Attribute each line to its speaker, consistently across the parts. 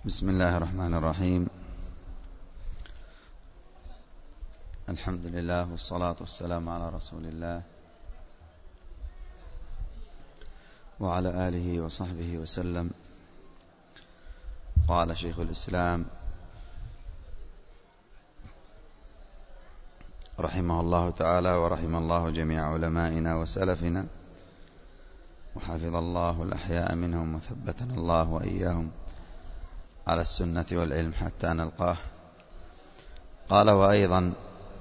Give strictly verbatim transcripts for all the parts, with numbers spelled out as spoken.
Speaker 1: بسم الله الرحمن الرحيم. الحمد لله والصلاة والسلام على رسول الله وعلى آله وصحبه وسلم. قال شيخ الإسلام رحمه الله تعالى ورحم الله جميع علمائنا وسلفنا وحفظ الله الأحياء منهم وثبتنا الله وإياهم على السنة والعلم حتى نلقاه. قال: وأيضا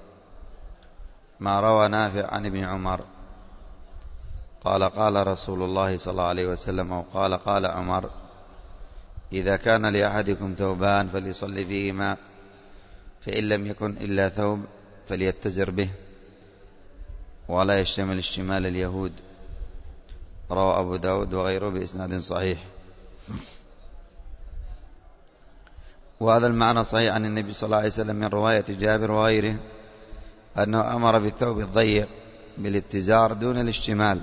Speaker 1: ما روى نافع عن ابن عمر قال: قال رسول الله صلى الله عليه وسلم أو قال قال عمر: إذا كان لأحدكم ثوبان فليصلي فيهما، فإن لم يكن إلا ثوب فليتزر به ولا يشتمل اشتمال اليهود. روى أبو داود وغيره بإسناد صحيح. وهذا المعنى صحيح عن النبي صلى الله عليه وسلم من رواية جابر وغيره أنه أمر بالثوب الضيق بالاتزار دون الاشتمال،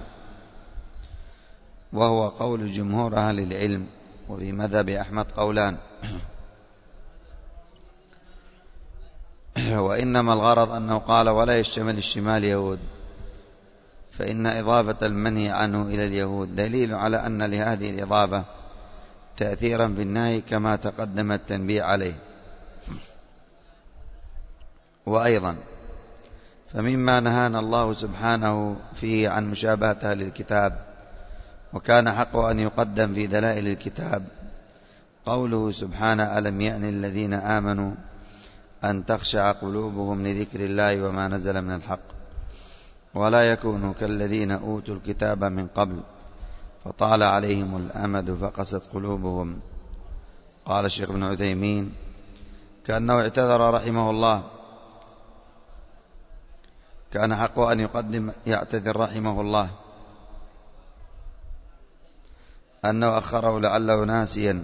Speaker 1: وهو قول جمهور أهل العلم، وفي مذهب أحمد قولان. وإنما الغرض أنه قال ولا يشتمل الشمال يهود، فإن إضافة المنهي عنه إلى اليهود دليل على أن لهذه الإضافة تأثيرا في النهي كما تقدم التنبيه عليه. وأيضا فمما نهانا الله سبحانه فيه عن مشابهة أهل الكتاب وكان حقه أن يقدم في دلائل الكتاب قوله سبحانه: ألم يأن الذين آمنوا أن تخشع قلوبهم لذكر الله وما نزل من الحق ولا يكونوا كالذين أوتوا الكتاب من قبل فطال عليهم الأمد فقست قلوبهم. قال الشيخ ابن عثيمين: كأنه اعتذر رحمه الله، كان حقه أن يقدم يعتذر رحمه الله أنه أخره لعله ناسيا.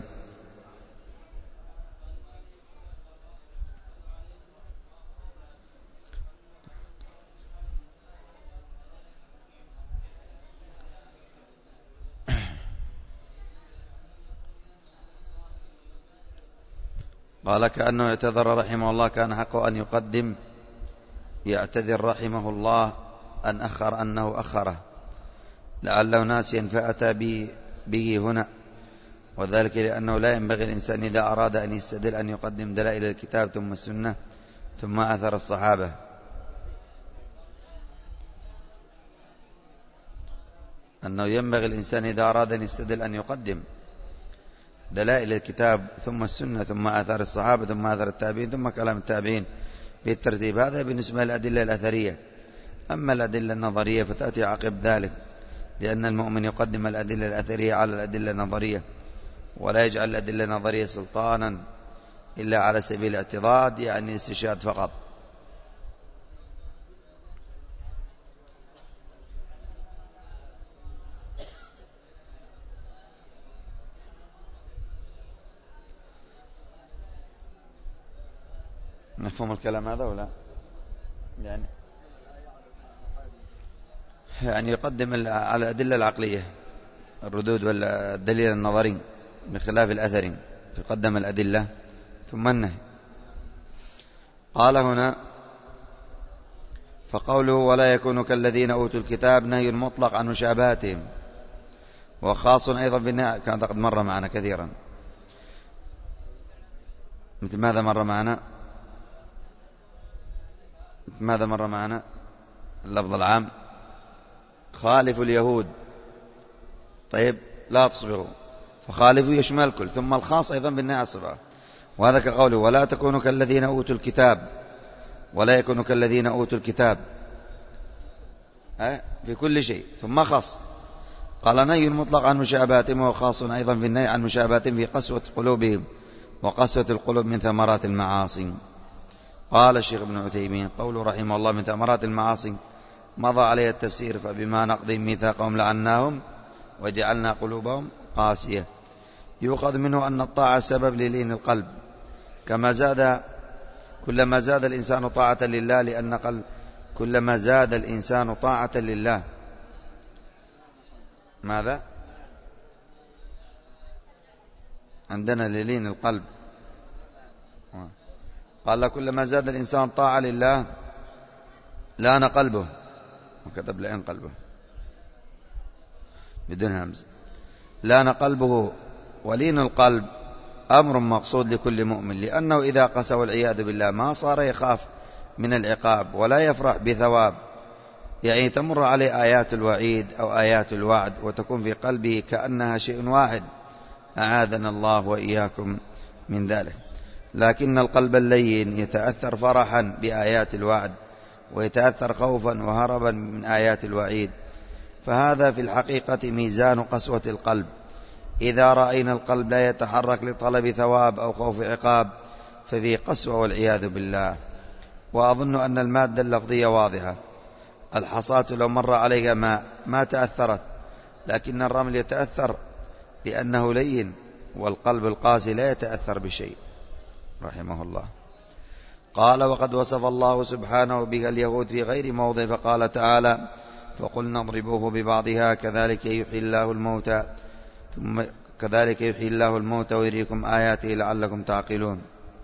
Speaker 1: قال: كأنه اعتذر رحمه الله، كان حقه أن يقدم يعتذر رحمه الله أن أخر أنه أخره لعله ناسيا فأتى به, به هنا، وذلك لأنه لا ينبغي الإنسان إذا أراد أن يستدل أن يقدم دلائل الكتاب ثم السنة ثم أثر الصحابة، أنه ينبغي الإنسان إذا أراد أن يستدل أن يقدم دلائل الكتاب ثم السنة ثم آثار الصحابة ثم آثار التابعين ثم كلام التابعين بالترتيب. هذا بالنسبة للأدلة الأثرية. أما الأدلة النظرية فتأتي عقب ذلك، لأن المؤمن يقدم الأدلة الأثرية على الأدلة النظرية، ولا يجعل الأدلة النظرية سلطانا إلا على سبيل الاعتضاد، يعني استشهاد فقط. نفهم الكلام هذا ولا يعني يعني يقدم على الأدلة العقلية الردود والدليل النظري بخلاف الأثري، يقدم الأدلة ثم النهي. قال هنا: فقوله ولا يكون كالذين أوتوا الكتاب نهي مطلق عن مشابهتهم، وخاص أيضا بالنهي. كان قد مر معنا كثيرا. مثل ماذا مر معنا؟ ماذا مر معنا؟ اللفظ العام: خالفوا اليهود. طيب، لا تصبغوا، فخالفوا يشمل الكل. ثم الخاص أيضا بالنهي عن الصبغة، وهذا كقوله ولا تكونوا كالذين أوتوا الكتاب، ولا يكونوا كالذين أوتوا الكتاب في كل شيء. ثم خاص قال: نهي مطلق عن مشابهتهم، وخاص أيضا في النهي عن مشابهتهم في قسوة قلوبهم، وقسوة القلوب من ثمرات المعاصي. قال الشيخ ابن عثيمين قوله رحمه الله: من ثمرات المعاصي مضى عليه التفسير، فبما نقضهم ميثاقهم لعناهم وجعلنا قلوبهم قاسية. يؤخذ منه أن الطاعة سبب للين القلب، كما زاد كلما زاد الإنسان طاعة لله، لأن قلب كلما زاد الإنسان طاعة لله ماذا؟ عندنا للين القلب. قال كلما زاد الإنسان طاعة لله لان قلبه، وكتب لين قلبه بدون همز، لان قلبه. ولين القلب أمر مقصود لكل مؤمن، لأنه إذا قسى والعياذ بالله ما صار يخاف من العقاب ولا يفرح بثواب، يعني تمر عليه آيات الوعيد أو آيات الوعد وتكون في قلبه كأنها شيء واحد، أعاذنا الله وإياكم من ذلك. لكن القلب اللين يتأثر فرحا بآيات الوعد، ويتأثر خوفا وهربا من آيات الوعيد، فهذا في الحقيقة ميزان قسوة القلب. إذا رأينا القلب لا يتحرك لطلب ثواب أو خوف عقاب ففي قسوة والعياذ بالله. وأظن أن المادة اللفظية واضحة، الحصاة لو مر عليها ماء ما تأثرت، لكن الرمل يتأثر لأنه لين، والقلب القاسي لا يتأثر بشيء رحمه الله. قال وقد وصف الله سبحانه بها اليهود في غير موضع، فقال تعالى فقلنا اضربوه ببعضها كذلك يحيي الله الموتى ثم كذلك يحيي الله الموتى ويريكم آياته لعلكم تعقلون.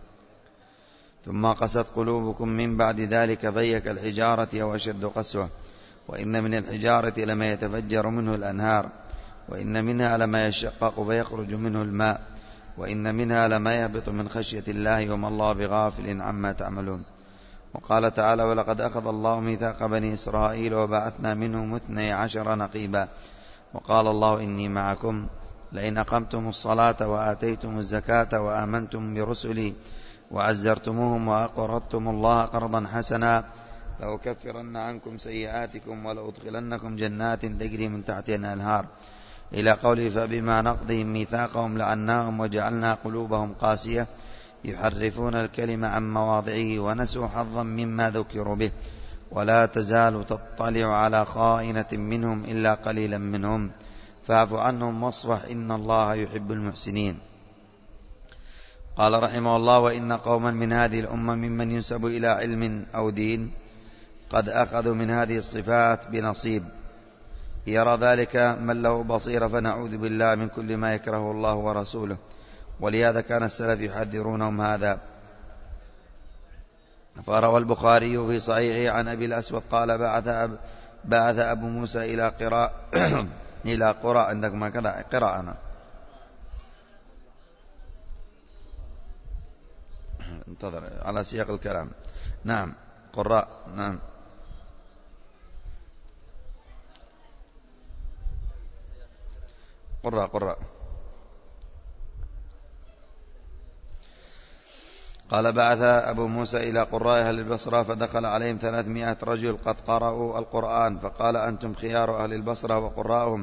Speaker 1: ثم قست قلوبكم من بعد ذلك فهي كالحجارة أو أشد قسوة، وإن من الحجارة لما يتفجر منه الأنهار، وإن منها لما يشقق فيخرج منه الماء، وإن منها لما يهبط من خشية الله وما الله بغافل عما تعملون. وقال تعالى ولقد أخذ الله ميثاق بني إسرائيل وبعثنا منهم اثني عشر نقيبا وقال الله إني معكم لئن أقمتم الصلاة وآتيتم الزكاة وآمنتم برسلي وعزرتموهم وأقرضتم الله قرضا حسنا لأكفرن عنكم سيئاتكم ولأدخلنكم جنات تجري من تحتها الأنهار إلى قوله فبما نقضهم ميثاقهم لعناهم وجعلنا قلوبهم قاسية يحرفون الكلم عن مواضعه ونسوا حظا مما ذكروا به ولا تزال تطلع على خائنة منهم إلا قليلا منهم فاعف عنهم واصفح إن الله يحب المحسنين. قال رحمه الله وإن قوما من هذه الأمة ممن ينسب إلى علم أو دين قد أخذوا من هذه الصفات بنصيب، يرى ذلك من له بصيرة، فنعوذ بالله من كل ما يكره الله ورسوله. ولهذا كان السلف يحذرونهم هذا. فروى البخاري في صحيحه عن أبي الأسود قال بعث, أب بعث أبو موسى إلى قراء إلى قراء عندكم كذا قراءنا انتظر على سياق الكلام. نعم قراء نعم قراء قراء قال بعث أبو موسى إلى قراء أهل البصرة فدخل عليهم ثلاثمائة رجل قد قرأوا القرآن، فقال أنتم خيار أهل البصرة وقراءهم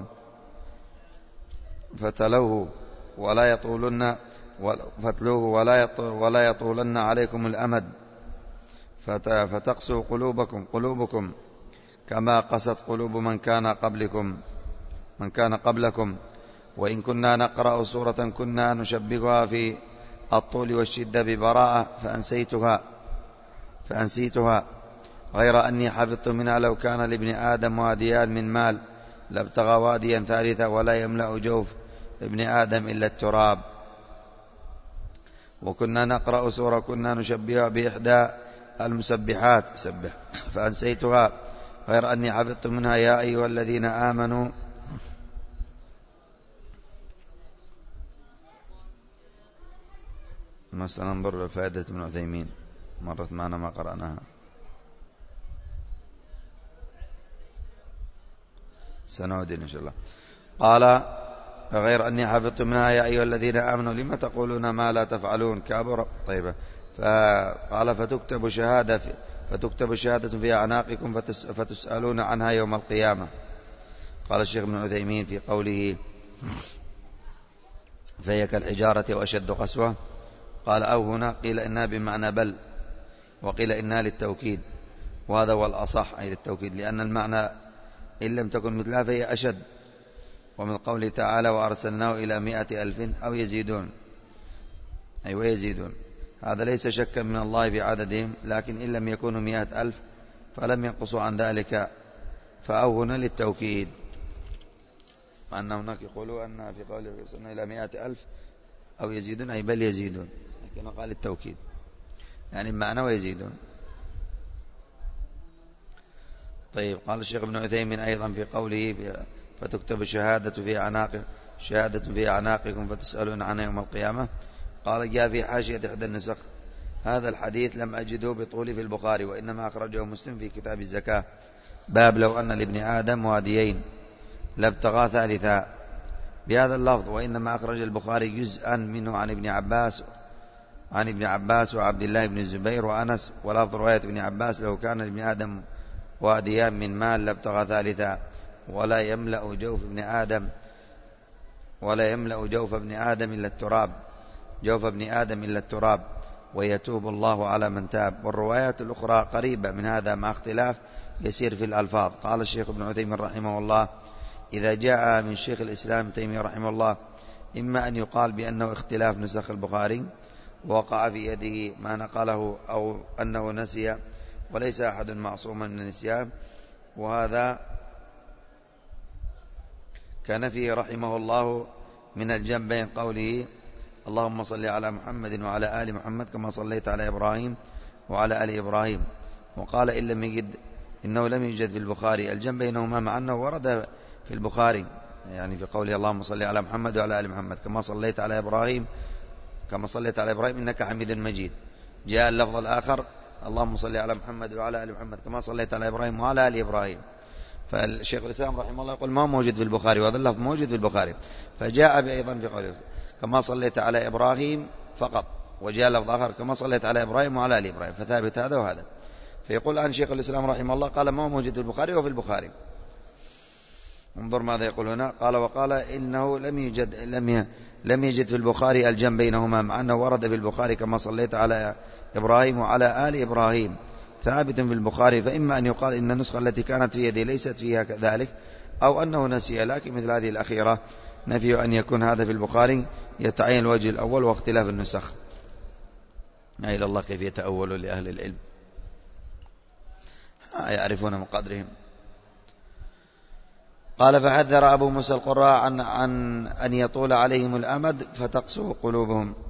Speaker 1: فتلوه ولا يطولن فتلوه ولا ولا يطولن عليكم الأمد فتقسوا قلوبكم قلوبكم كما قست قلوب من كان قبلكم من كان قبلكم. وإن كنا نقرأ سورة كنا نشبهها في الطول والشدة ببراءة فأنسيتها فأنسيتها غير أني حفظت منها لو كان لابن آدم واديان من مال لابتغى واديا ثالثا ولا يملأ جوف ابن آدم إلا التراب. وكنا نقرأ سورة كنا نشبهها بإحدى المسبحات سبح فأنسيتها غير أني حفظت منها يا أيها الذين آمنوا مثلا ننظر فائدة ابن عثيمين مرت معنا ما قرأناها سنعود إن شاء الله. قال غير أني حفظت منها يا أيها الذين آمنوا لما تقولون ما لا تفعلون كابر طيبة. فقال فتكتب شهادة في فتكتب شهادة في أعناقكم فتس فتسألون عنها يوم القيامة. قال الشيخ ابن عثيمين في قوله فهي كالحجارة وأشد قسوة قال أو هنا قيل إنها بمعنى بل وقيل إنها للتوكيد، وهذا هو الأصح أي للتوكيد، لأن المعنى إن لم تكن مثلها فهي أشد. ومن قوله تعالى وأرسلناه إلى مائة ألف أو يزيدون أي أيوة ويزيدون، هذا ليس شكا من الله في عددهم، لكن إن لم يكونوا مائة ألف فلم ينقصوا عن ذلك فأو هنا للتوكيد. أن هناك يقولوا أن في قوله وأرسلناه إلى مائة ألف أو يزيدون أي بل يزيدون، لكن قال التوكيد يعني بمعنى ويزيدون. طيب قال الشيخ ابن عثيمين أيضا في قوله في فتكتب شهادة في أعناق شهادة في أعناقكم فتسألون عنها يوم القيامة. قال جاء في حاشية إحدى النسخ هذا الحديث لم أجده بطول في البخاري، وإنما أخرجه مسلم في كتاب الزكاة باب لو أن لابن آدم واديين لابتغى ثالثا بهذا اللفظ، وإنما أخرج البخاري جزءا منه عن ابن عباس عن ابن عباس وعبد الله بن الزبير وأنس، ولفظ رواية ابن عباس لو كان لابن آدم واديان من مال لابتغى ثالثا ولا يملأ جوف ابن آدم ولا يملأ جوف ابن آدم إلا التراب جوف ابن آدم إلا التراب ويتوب الله على من تاب. والروايات الأخرى قريبة من هذا مع اختلاف يسير في الألفاظ. قال الشيخ ابن عثيمين رحمه الله إذا جاء من شيخ الإسلام ابن تيمية رحمه الله إما أن يقال بأنه اختلاف نسخ البخاري وقع في يده ما نقله، أو أنه نسي وليس أحد معصوما من النسيان، وهذا كان فيه رحمه الله من الجمع بين قوله اللهم صل على محمد وعلى آل محمد كما صليت على إبراهيم وعلى آل إبراهيم. وقال إن لم يجد إنه لم يوجد في البخاري الجمع بينهما، مع أنه ورد في البخاري يعني في قوله اللهم صل على محمد وعلى آل محمد كما صليت على إبراهيم كما صليت على إبراهيم إنك حميد مجيد. جاء اللفظ الآخر اللهم صل على محمد وعلى آل محمد كما صليت على إبراهيم وعلى آل إبراهيم. فالشيخ الإسلام رحمه الله يقول ما موجود في البخاري، وهذا اللفظ موجود في البخاري. فجاء أيضا في قوله كما صليت على إبراهيم فقط، وجاء لفظ آخر كما صليت على إبراهيم وعلى آل إبراهيم، فثابت هذا وهذا. فيقول الآن شيخ الإسلام رحمه الله قال ما موجود في البخاري وفي البخاري. انظر ماذا يقول هنا. قال وقال إنه لم يوجد لم لم يجد في البخاري الجمع بينهما، مع أنه ورد في البخاري كما صليت على إبراهيم وعلى آل إبراهيم ثابت في البخاري. فإما أن يقال إن النسخة التي كانت في يدي ليست فيها كذلك، أو أنه نسي، لكن مثل هذه الأخيرة نفي أن يكون هذا في البخاري يتعين الوجه الأول واختلاف النسخ. إلى الله كيف يتأول لأهل العلم يعرفون من قدرهم. قال فحذر أبو موسى القراء عن, عن أن يطول عليهم الأمد فتقسو قلوبهم.